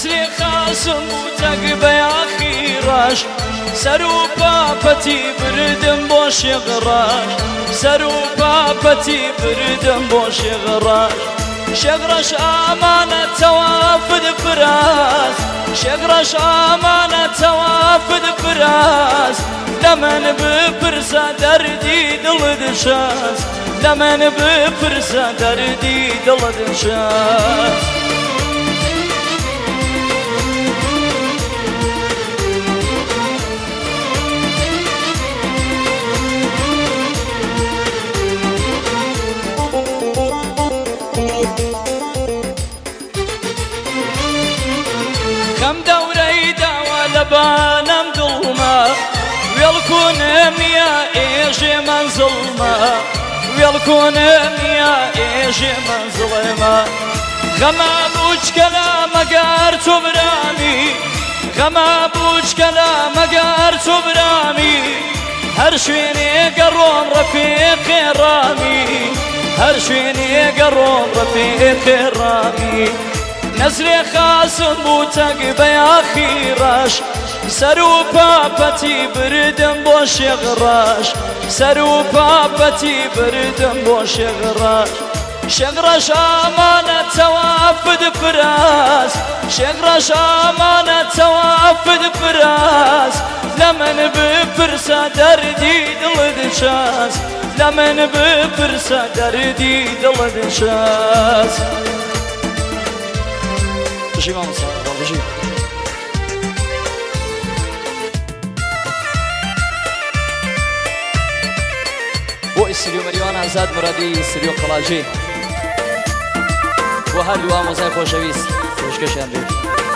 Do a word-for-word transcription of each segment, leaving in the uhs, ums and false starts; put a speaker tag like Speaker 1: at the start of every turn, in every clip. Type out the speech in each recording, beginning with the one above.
Speaker 1: نزري خاسم وتقبى يا خيراش سرو بابتي بردم بوش غراش سرو بابتي بردم بوش غراش شغرش امانه توافد فراس شغرش امانه توافد فراس لمن بفرسه دردي دل دشاس لمن بفرسه دردي دل دشاس كم دوري دوا لبانم ظلمة ويلكونم يا إيش من ظلمة ويلكونم يا إيش من ظلمة غما بوش كلام قارت برامي غما بوش كلام قارت برامي هر شويني قرون رفيق رامي هر شويني قرون رفيق رامي نزري خاسم بوتقبى يا خيراش سرو بابتي بردم بوش غراش سرو بابتي بردم بوش غراش شغرش امانه توافد فراس شغرش امانه توافد فراس لمن بفرسه دردي دل دشاس لمن بفرسه دردي دل دشاس بشي ماما صار بشي بو استريو مريوانا زاد مرادي استريو قلاجي وهر لوا موزاي خوشويس خوشكش امري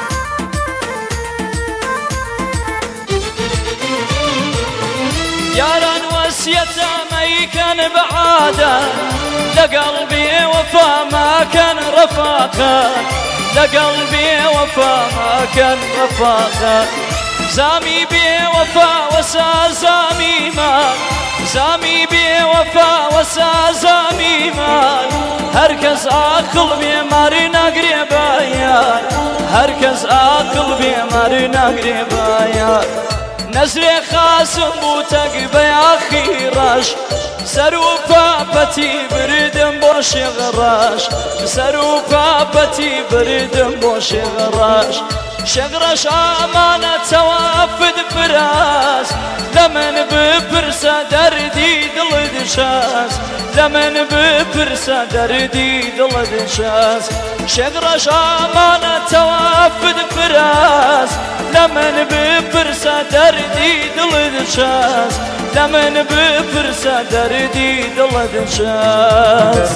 Speaker 1: ياران وسيتا ما كان بعاده لقلبي وفا ما كان رفاقه لقلبي وفا ما كان رفاقه زامي بي وفا وسا زامي ما زامي بي وفا وسا زامي ما هركز عقل بي مارينا قريبايا هركز عقل بي مارينا قريبايا نزري خاسم بوتقبى يا خيراش سرو بابتي بردم بوش غراش سرو بابتي بردم بوش غراش شغرش امانه توافد فراس لمن بفرسه دردي دل دشاس لمن بفرسه دردي دل دشاس شغرش امانه توافد فراس لمن بفرسه دردي دل دشاس لمن بفرسه دردي دل دشاس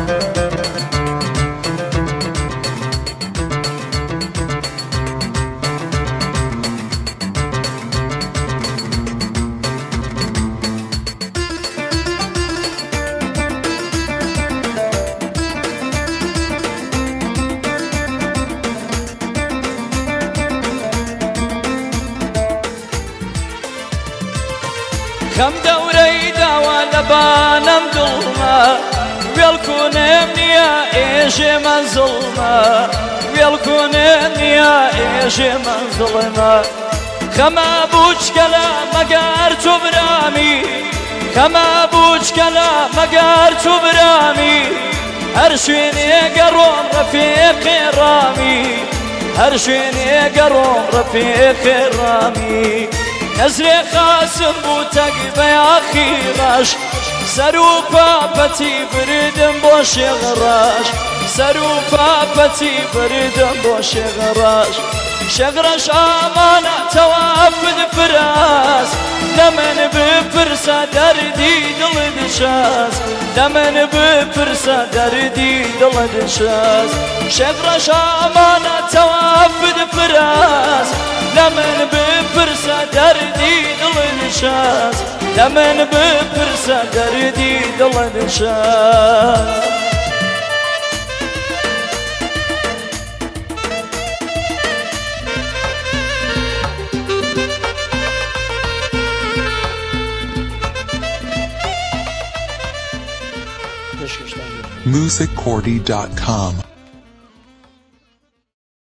Speaker 1: كم دوري دوا لبانم ظلمة ويلكونم يا إيش من ظلمة ويلكونم يا إيش من ظلمة خما بوش كلام قارت برامي خما بوش كلام قارت برامي هر شويني قرون رفيق رامي هر شويني قرون رفيق رامي نزري خاسم بوتقبى يا خيراش سرو بابتي بردم بوش غراش سرو بابتي بردم بوش غراش شغرش امانه توافد فراس لمن بفرسه دردي دل دشاس لمن بفرسه دردي دل دشاس شغرش امانه توافد فراس لمن بفرسه دردي دل دشاس لمن بفرسه دردي دل دشاس
Speaker 2: music cordy dot com